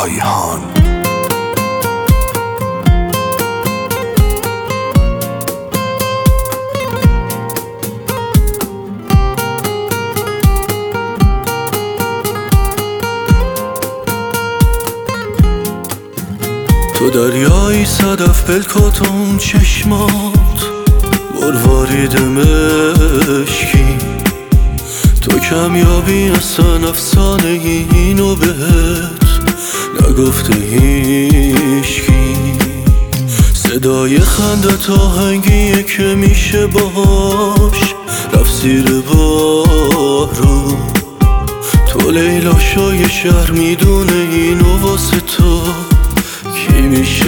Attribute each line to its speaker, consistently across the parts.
Speaker 1: رایحان.
Speaker 2: تو دریایی صدف پلکات و اون چشمات مروارید مشکی، تو کمیابی اصلا افسانه اینو بهت نگفته هیچکی. صدای خندت آهنگیه که میشه باش رفت زیر بارو. تو لیلاشای شهر میدونه اینو واسه تو کی میشه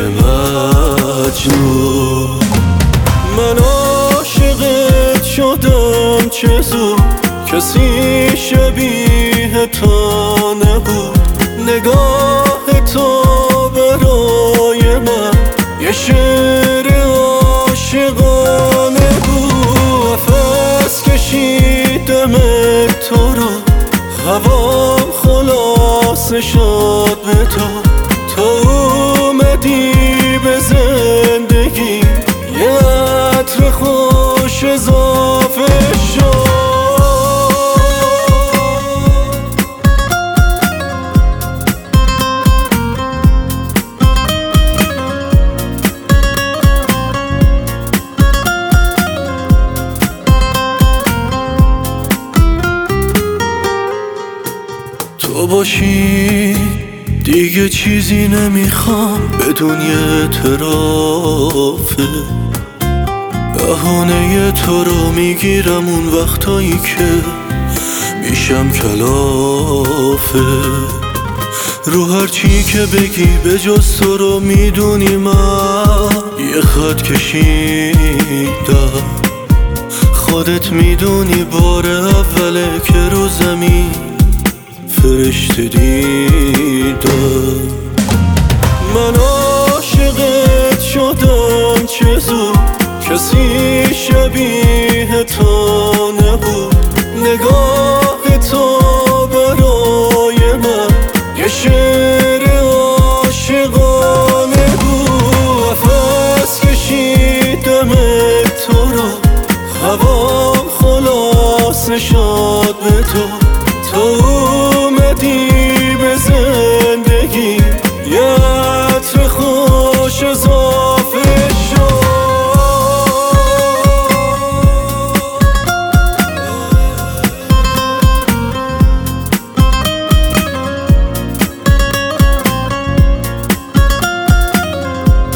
Speaker 2: مجنون. من عاشقت شدم چه زود، کسی شبیه تو نبود. نگاه تو برای من یه شعر عاشقانه بود. نفس کشیدم تو رو، هوام خلاصه شد به تو. تو اومدی به زندگی، یه عطر خوش اضافه شد. تو باشی دیگه چیزی نمیخوام بدون یه اعترافه. بهانه تو رو میگیرم اون وقتایی که میشم کلافه. رو هر چی که بگی به جز تو رو میدونی من یه خط کشیدم. خودت میدونی بار اوله که رو زمین فرشته دیدم. من عاشقت شدم چه زود، کسی شبیه تو نبود. نگاه تو برای من یه شعر عاشقانه بود. نفس کشیدم تو رو، هوام خلاصه شد به تو. تو اومدی به زندگی، یه عطر خوش اضافه شد.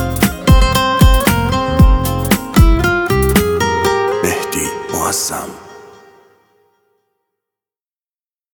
Speaker 1: مهدی معظم.